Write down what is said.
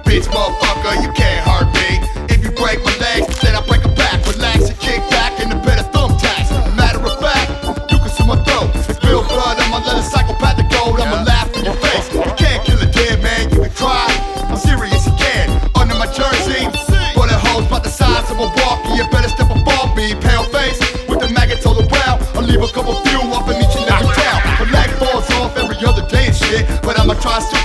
bitch, motherfucker, you can't hurt me. If you break my legs, then I break a back. Relax and kick back and a bit of thumbtacks. Matter of fact, you can see my throat. Spill blood, I'ma let a psychopathic gold. I'ma laugh in your face. You can't kill a dead man, you can try. I'm serious, you can. Under my jersey, bullet holes about the size of a walkie. You better step above me, pale face with the maggots all around. I'll leave a couple few up in each and every town. My leg falls off every other day and shit, but I'ma try